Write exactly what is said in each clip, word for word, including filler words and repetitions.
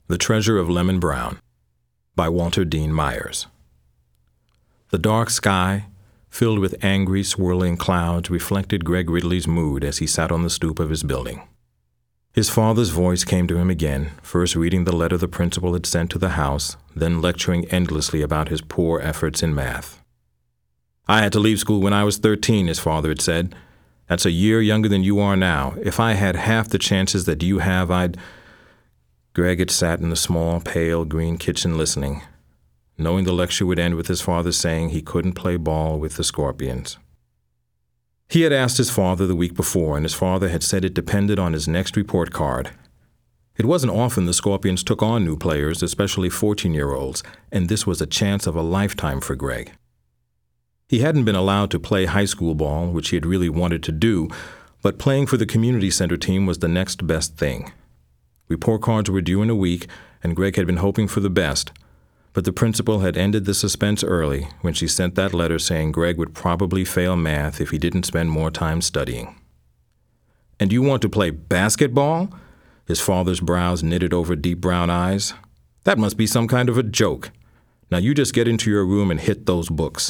The Treasure of Lemon Brown by Walter Dean Myers. The dark sky, filled with angry, swirling clouds, reflected Greg Ridley's mood as he sat on the stoop of his building. His father's voice came to him again, first reading the letter the principal had sent to the house, then lecturing endlessly about his poor efforts in math. "I had to leave school when I was thirteen, his father had said. That's a year younger than you are now. If I had half the chances that you have, I'd—" Greg had sat in the small, pale green kitchen listening, knowing the lecture would end with his father saying he couldn't play ball with the Scorpions. He had asked his father the week before, and his father had said it depended on his next report card. It wasn't often the Scorpions took on new players, especially fourteen-year-olds, and this was a chance of a lifetime for Greg. He hadn't been allowed to play high school ball, which he had really wanted to do, but playing for the community center team was the next best thing. Report cards were due in a week, and Greg had been hoping for the best, but the principal had ended the suspense early when she sent that letter saying Greg would probably fail math if he didn't spend more time studying. "And you want to play basketball?" His father's brows knitted over deep brown eyes. "That must be some kind of a joke. Now you just get into your room and hit those books."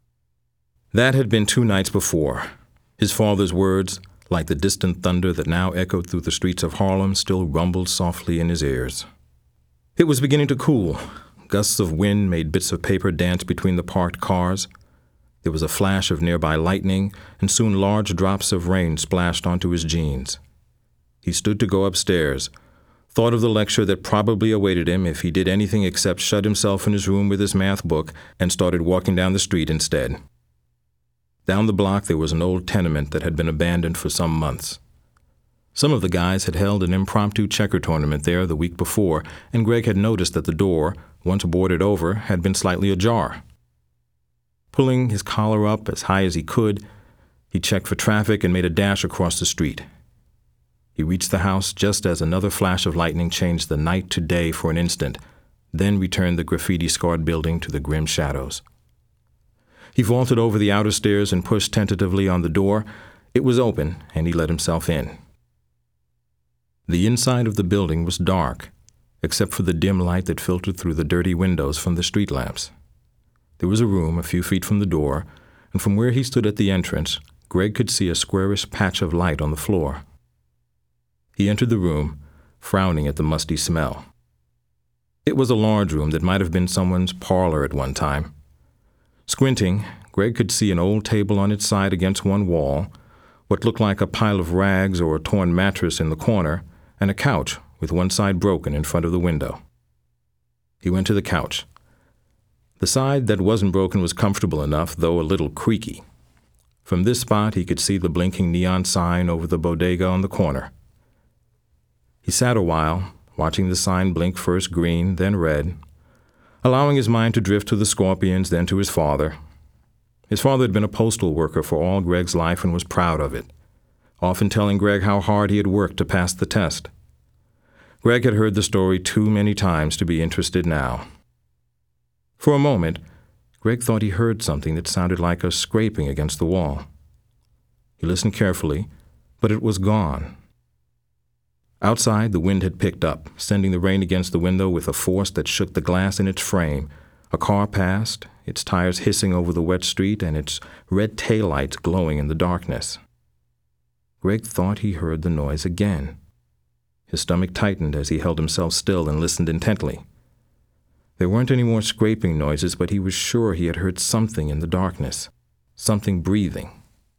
That had been two nights before. His father's words, like the distant thunder that now echoed through the streets of Harlem, still rumbled softly in his ears. It was beginning to cool. Gusts of wind made bits of paper dance between the parked cars. There was a flash of nearby lightning, and soon large drops of rain splashed onto his jeans. He stood to go upstairs, thought of the lecture that probably awaited him if he did anything except shut himself in his room with his math book, and started walking down the street instead. Down the block there was an old tenement that had been abandoned for some months. Some of the guys had held an impromptu checker tournament there the week before, and Greg had noticed that the door, once boarded over, had been slightly ajar. Pulling his collar up as high as he could, he checked for traffic and made a dash across the street. He reached the house just as another flash of lightning changed the night to day for an instant, then returned the graffiti-scarred building to the grim shadows. He vaulted over the outer stairs and pushed tentatively on the door. It was open, and he let himself in. The inside of the building was dark, except for the dim light that filtered through the dirty windows from the street lamps. There was a room a few feet from the door, and from where he stood at the entrance, Greg could see a squarish patch of light on the floor. He entered the room, frowning at the musty smell. It was a large room that might have been someone's parlor at one time. Squinting, Greg could see an old table on its side against one wall, what looked like a pile of rags or a torn mattress in the corner, and a couch with one side broken in front of the window. He went to the couch. The side that wasn't broken was comfortable enough, though a little creaky. From this spot he could see the blinking neon sign over the bodega on the corner. He sat a while, watching the sign blink first green, then red, allowing his mind to drift to the Scorpions, then to his father. His father had been a postal worker for all Greg's life and was proud of it, often telling Greg how hard he had worked to pass the test. Greg had heard the story too many times to be interested now. For a moment, Greg thought he heard something that sounded like a scraping against the wall. He listened carefully, but it was gone. Outside, the wind had picked up, sending the rain against the window with a force that shook the glass in its frame. A car passed, its tires hissing over the wet street and its red taillights glowing in the darkness. Greg thought he heard the noise again. His stomach tightened as he held himself still and listened intently. There weren't any more scraping noises, but he was sure he had heard something in the darkness, something breathing.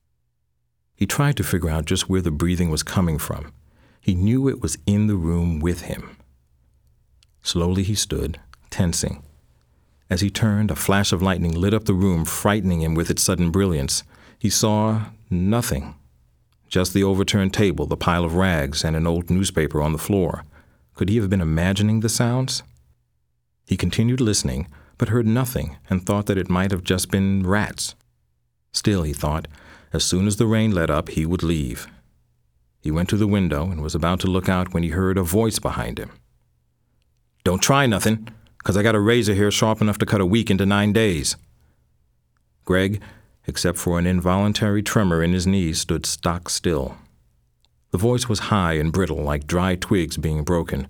He tried to figure out just where the breathing was coming from. He knew it was in the room with him. Slowly he stood, tensing. As he turned, a flash of lightning lit up the room, frightening him with its sudden brilliance. He saw nothing. Just the overturned table, the pile of rags, and an old newspaper on the floor. Could he have been imagining the sounds? He continued listening, but heard nothing and thought that it might have just been rats. Still, he thought, as soon as the rain let up, he would leave. He went to the window and was about to look out when he heard a voice behind him. "Don't try nothing, 'cause I got a razor here sharp enough to cut a week into nine days." Greg, except for an involuntary tremor in his knees, stood stock still. The voice was high and brittle, like dry twigs being broken,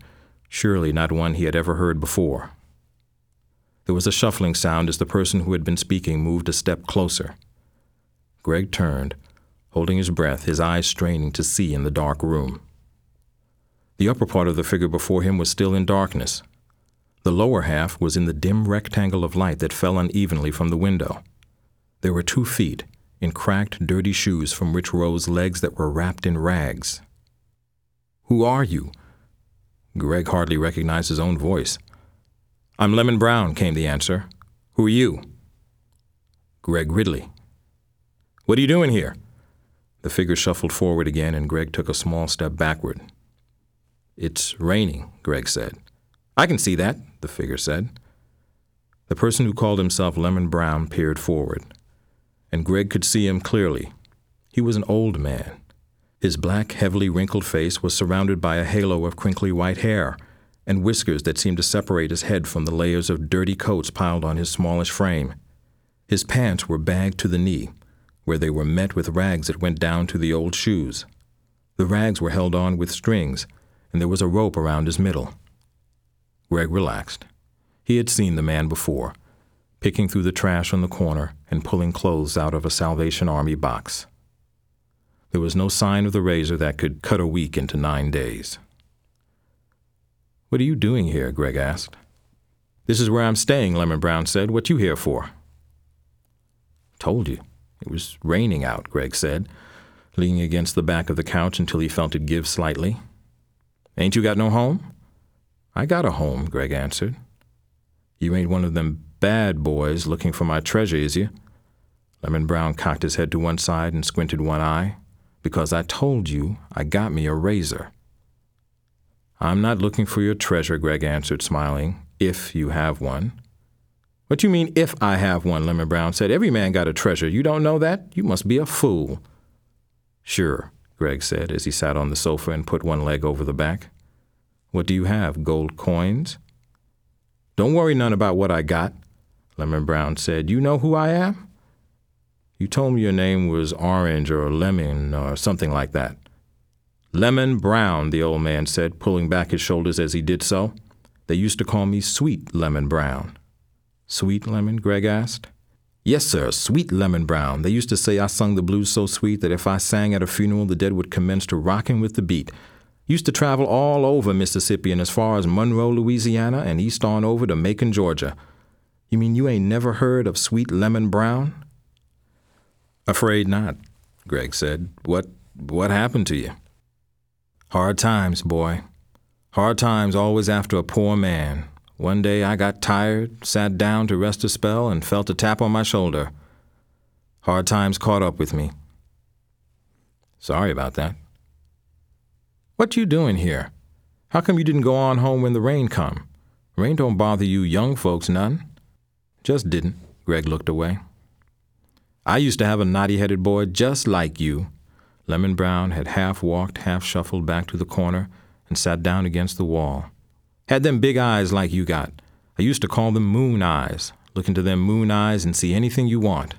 surely not one he had ever heard before. There was a shuffling sound as the person who had been speaking moved a step closer. Greg turned, holding his breath, his eyes straining to see in the dark room. The upper part of the figure before him was still in darkness. The lower half was in the dim rectangle of light that fell unevenly from the window. There were two feet, in cracked, dirty shoes from which rose legs that were wrapped in rags. "Who are you?" Greg hardly recognized his own voice. "I'm Lemon Brown," came the answer. "Who are you?" "Greg Ridley." "What are you doing here?" The figure shuffled forward again, and Greg took a small step backward. "It's raining," Greg said. "I can see that," the figure said. The person who called himself Lemon Brown peered forward, and Greg could see him clearly. He was an old man. His black, heavily wrinkled face was surrounded by a halo of crinkly white hair and whiskers that seemed to separate his head from the layers of dirty coats piled on his smallish frame. His pants were bagged to the knee, where they were met with rags that went down to the old shoes. The rags were held on with strings, and there was a rope around his middle. Greg relaxed. He had seen the man before, picking through the trash on the corner and pulling clothes out of a Salvation Army box. There was no sign of the razor that could cut a week into nine days. "What are you doing here?" Greg asked. "This is where I'm staying," Lemon Brown said. "What you here for?" "Told you. It was raining out," Greg said, leaning against the back of the couch until he felt it give slightly. "Ain't you got no home?" "I got a home," Greg answered. "You ain't one of them bad boys looking for my treasure, is you?" Lemon Brown cocked his head to one side and squinted one eye. "Because I told you I got me a razor." "I'm not looking for your treasure," Greg answered, smiling, "if you have one." "What you mean, if I have one?" Lemon Brown said. "Every man got a treasure. You don't know that? You must be a fool." "Sure," Greg said as he sat on the sofa and put one leg over the back. "What do you have, gold coins?" "Don't worry none about what I got," Lemon Brown said. "You know who I am?" "You told me your name was Orange or Lemon or something like that." "Lemon Brown," the old man said, pulling back his shoulders as he did so. "They used to call me Sweet Lemon Brown." "Sweet Lemon?" Greg asked. "Yes, sir, Sweet Lemon Brown. They used to say I sung the blues so sweet that if I sang at a funeral, the dead would commence to rockin' with the beat. Used to travel all over Mississippi and as far as Monroe, Louisiana, and east on over to Macon, Georgia. You mean you ain't never heard of Sweet Lemon Brown?" "Afraid not," Greg said. What, what happened to you?" "Hard times, boy. Hard times always after a poor man. One day I got tired, sat down to rest a spell, and felt a tap on my shoulder. Hard times caught up with me." "Sorry about that." "What you doing here? How come you didn't go on home when the rain come? Rain don't bother you young folks none." "Just didn't." Greg looked away. "I used to have a knotty-headed boy just like you." Lemon Brown had half walked, half shuffled back to the corner and sat down against the wall. "Had them big eyes like you got. I used to call them moon eyes. Look into them moon eyes and see anything you want."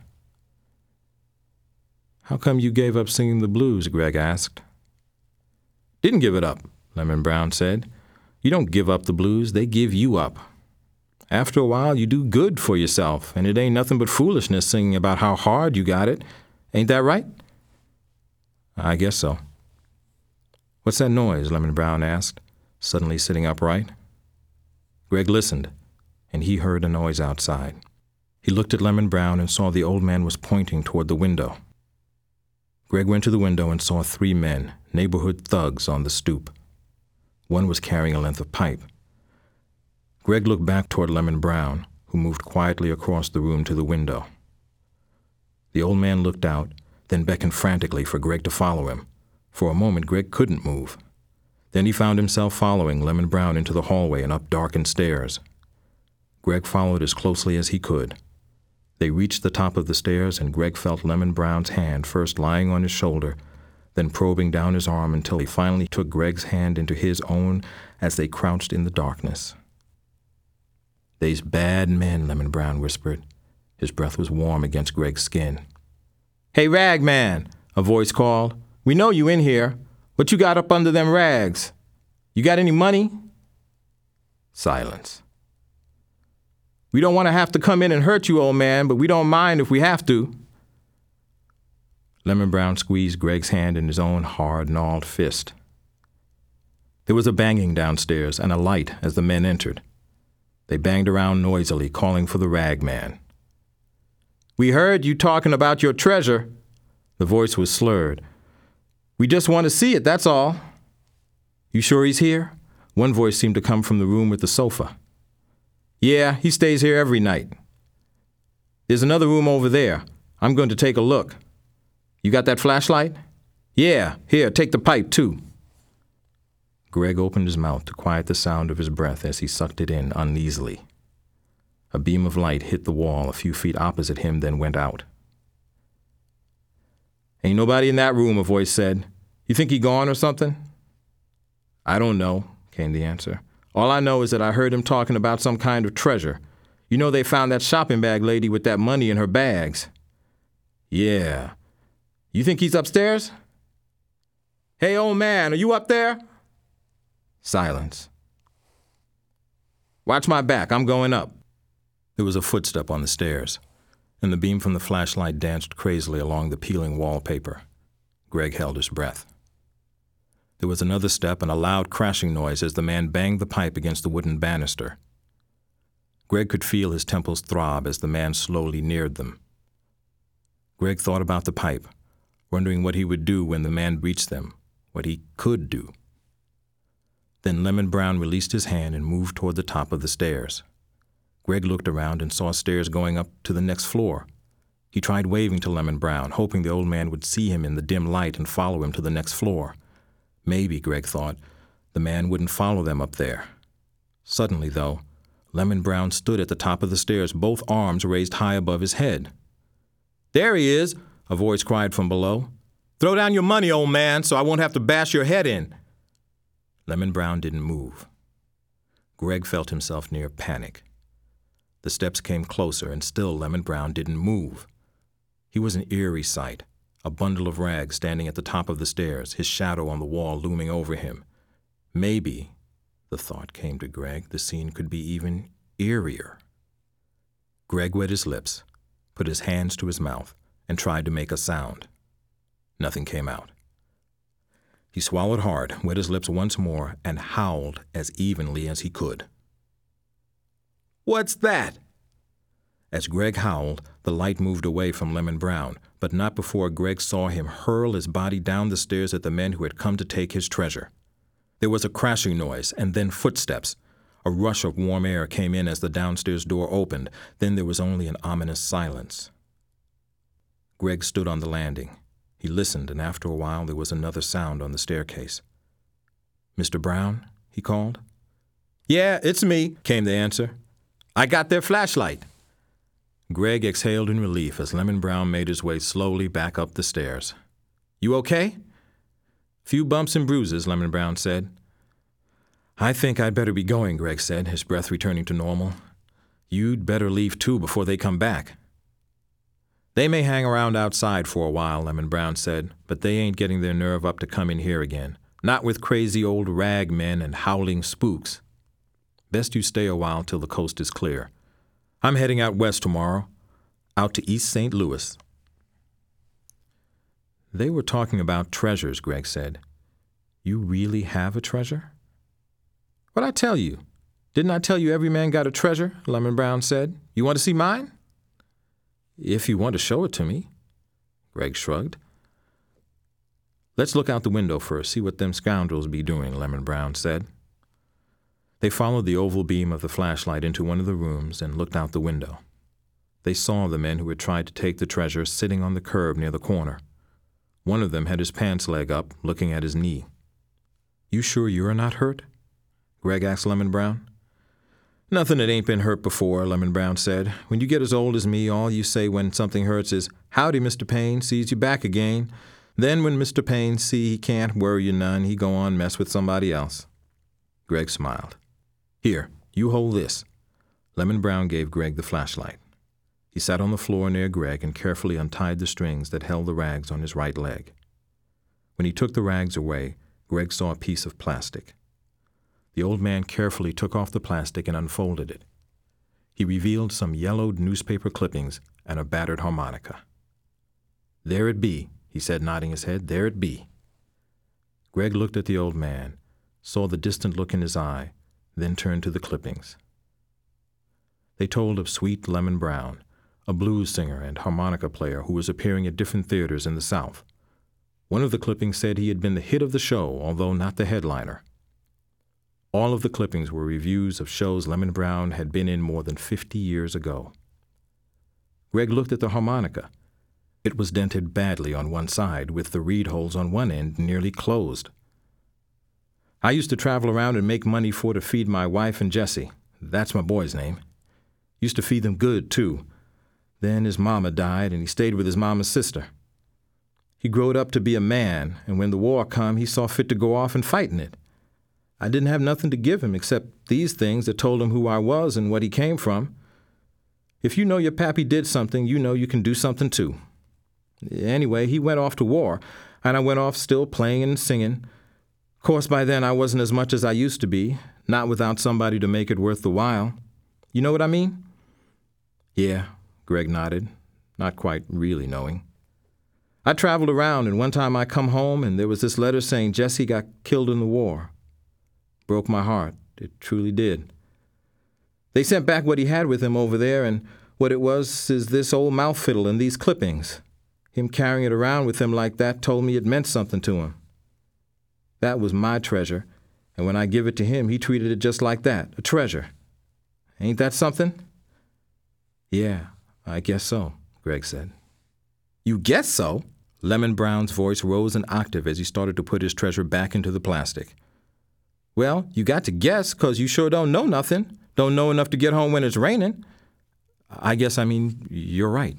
"How come you gave up singing the blues?" Greg asked. "Didn't give it up," Lemon Brown said. "You don't give up the blues, they give you up. After a while, you do good for yourself, and it ain't nothing but foolishness singing about how hard you got it. Ain't that right?" "I guess so." "What's that noise?" Lemon Brown asked, suddenly sitting upright. Greg listened, and he heard a noise outside. He looked at Lemon Brown and saw the old man was pointing toward the window. Greg went to the window and saw three men, neighborhood thugs, on the stoop. One was carrying a length of pipe. Greg looked back toward Lemon Brown, who moved quietly across the room to the window. The old man looked out, then beckoned frantically for Greg to follow him. For a moment, Greg couldn't move. Then he found himself following Lemon Brown into the hallway and up darkened stairs. Greg followed as closely as he could. They reached the top of the stairs, and Greg felt Lemon Brown's hand first lying on his shoulder, then probing down his arm until he finally took Greg's hand into his own as they crouched in the darkness. "They's bad men," Lemon Brown whispered. His breath was warm against Greg's skin. "Hey, Ragman," a voice called. "We know you in here. What you got up under them rags? You got any money?" Silence. "We don't want to have to come in and hurt you, old man, but we don't mind if we have to." Lemon Brown squeezed Greg's hand in his own hard, gnarled fist. There was a banging downstairs and a light as the men entered. They banged around noisily, calling for the rag man. "We heard you talking about your treasure." The voice was slurred. "We just want to see it, that's all." "You sure he's here?" One voice seemed to come from the room with the sofa. "Yeah, he stays here every night." "There's another room over there. I'm going to take a look." "You got that flashlight?" "Yeah, here, take the pipe, too." Greg opened his mouth to quiet the sound of his breath as he sucked it in uneasily. A beam of light hit the wall a few feet opposite him, then went out. "Ain't nobody in that room," a voice said. "You think he gone or something?" "I don't know," came the answer. "All I know is that I heard him talking about some kind of treasure. You know they found that shopping bag lady with that money in her bags." "Yeah. You think he's upstairs?" "Hey, old man, are you up there?" Silence. "Watch my back. I'm going up." There was a footstep on the stairs, and the beam from the flashlight danced crazily along the peeling wallpaper. Greg held his breath. There was another step and a loud crashing noise as the man banged the pipe against the wooden banister. Greg could feel his temples throb as the man slowly neared them. Greg thought about the pipe, wondering what he would do when the man reached them, what he could do. Then Lemon Brown released his hand and moved toward the top of the stairs. Greg looked around and saw stairs going up to the next floor. He tried waving to Lemon Brown, hoping the old man would see him in the dim light and follow him to the next floor. Maybe, Greg thought, the man wouldn't follow them up there. Suddenly, though, Lemon Brown stood at the top of the stairs, both arms raised high above his head. "There he is," a voice cried from below. "Throw down your money, old man, so I won't have to bash your head in." Lemon Brown didn't move. Greg felt himself near panic. The steps came closer, and still Lemon Brown didn't move. He was an eerie sight, a bundle of rags standing at the top of the stairs, his shadow on the wall looming over him. Maybe, the thought came to Greg, the scene could be even eerier. Greg wet his lips, put his hands to his mouth, and tried to make a sound. Nothing came out. He swallowed hard, wet his lips once more, and howled as evenly as he could. "What's that?" As Greg howled, the light moved away from Lemon Brown, but not before Greg saw him hurl his body down the stairs at the men who had come to take his treasure. There was a crashing noise, and then footsteps. A rush of warm air came in as the downstairs door opened. Then there was only an ominous silence. Greg stood on the landing. He listened, and after a while there was another sound on the staircase. "Mister Brown?" he called. "Yeah, it's me," came the answer. "I got their flashlight." Greg exhaled in relief as Lemon Brown made his way slowly back up the stairs. "You okay?" "Few bumps and bruises," Lemon Brown said. "I think I'd better be going," Greg said, his breath returning to normal. "You'd better leave, too, before they come back." "They may hang around outside for a while," Lemon Brown said, "but they ain't getting their nerve up to come in here again. Not with crazy old rag men and howling spooks. Best you stay a while till the coast is clear. I'm heading out west tomorrow, out to East Saint Louis." "They were talking about treasures," Greg said. "You really have a treasure?" "What'd I tell you? Didn't I tell you every man got a treasure?" Lemon Brown said. "You want to see mine?" "If you want to show it to me." Greg shrugged. "Let's look out the window first, see what them scoundrels be doing," Lemon Brown said. They followed the oval beam of the flashlight into one of the rooms and looked out the window. They saw the men who had tried to take the treasure sitting on the curb near the corner. One of them had his pants leg up, looking at his knee. "You sure you're not hurt?" Greg asked Lemon Brown. "Nothing that ain't been hurt before," Lemon Brown said. "When you get as old as me, all you say when something hurts is, 'Howdy, Mister Payne, sees you back again.' Then when Mister Payne see he can't worry you none, he go on mess with somebody else." Greg smiled. "Here, you hold this." Lemon Brown gave Greg the flashlight. He sat on the floor near Greg and carefully untied the strings that held the rags on his right leg. When he took the rags away, Greg saw a piece of plastic. The old man carefully took off the plastic and unfolded it. He revealed some yellowed newspaper clippings and a battered harmonica. "There it be," he said, nodding his head. "There it be." Greg looked at the old man, saw the distant look in his eye, then turned to the clippings. They told of Sweet Lemon Brown, a blues singer and harmonica player who was appearing at different theaters in the South. One of the clippings said he had been the hit of the show, although not the headliner. All of the clippings were reviews of shows Lemon Brown had been in more than fifty years ago. Greg looked at the harmonica. It was dented badly on one side, with the reed holes on one end nearly closed. "I used to travel around and make money for to feed my wife and Jesse. That's my boy's name. Used to feed them good, too. Then his mama died, and he stayed with his mama's sister. He growed up to be a man, and when the war come, he saw fit to go off and fight in it. I didn't have nothing to give him except these things that told him who I was and what he came from. If you know your pappy did something, you know you can do something too. Anyway, he went off to war, and I went off still playing and singing. Of course, by then I wasn't as much as I used to be, not without somebody to make it worth the while. You know what I mean?" "Yeah," Greg nodded, not quite really knowing. "I traveled around, and one time I come home, and there was this letter saying Jesse got killed in the war. Broke my heart. It truly did. They sent back what he had with him over there, and what it was is this old mouth fiddle and these clippings. Him carrying it around with him like that told me it meant something to him. That was my treasure, and when I give it to him, he treated it just like that, a treasure. Ain't that something?" "Yeah, I guess so," Greg said. "You guess so?" Lemon Brown's voice rose an octave as he started to put his treasure back into the plastic. "Well, you got to guess, 'cause you sure don't know nothing. Don't know enough to get home when it's raining." "I guess I mean you're right."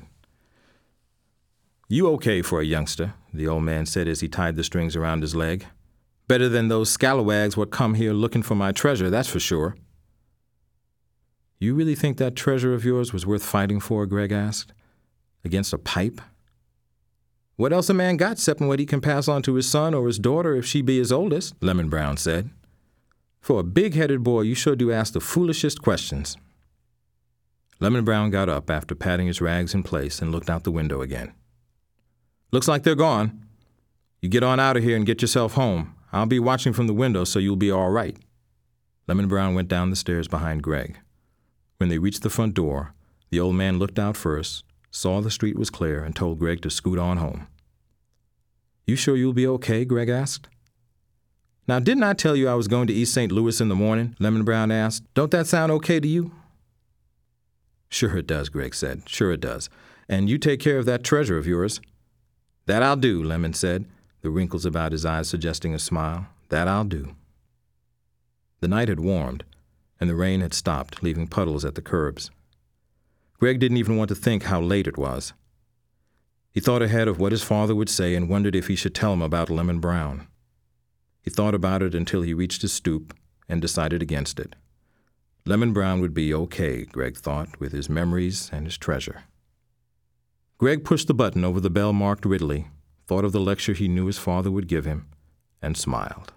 "You okay for a youngster," the old man said as he tied the strings around his leg. "Better than those scalawags what come here looking for my treasure, that's for sure." "You really think that treasure of yours was worth fighting for?" Greg asked. "Against a pipe?" "What else a man got excepting what he can pass on to his son or his daughter if she be his oldest?" Lemon Brown said. "For a big-headed boy, you sure do ask the foolishest questions." Lemon Brown got up after patting his rags in place and looked out the window again. "Looks like they're gone. You get on out of here and get yourself home. I'll be watching from the window so you'll be all right." Lemon Brown went down the stairs behind Greg. When they reached the front door, the old man looked out first, saw the street was clear, and told Greg to scoot on home. "You sure you'll be okay?" Greg asked. "Now, didn't I tell you I was going to East Saint Louis in the morning?" Lemon Brown asked. "Don't that sound okay to you?" "Sure it does," Greg said. "Sure it does. And you take care of that treasure of yours." "That I'll do," Lemon said, the wrinkles about his eyes suggesting a smile. "That I'll do." The night had warmed, and the rain had stopped, leaving puddles at the curbs. Greg didn't even want to think how late it was. He thought ahead of what his father would say and wondered if he should tell him about Lemon Brown. He thought about it until he reached his stoop and decided against it. Lemon Brown would be okay, Greg thought, with his memories and his treasure. Greg pushed the button over the bell marked Ridley, thought of the lecture he knew his father would give him, and smiled.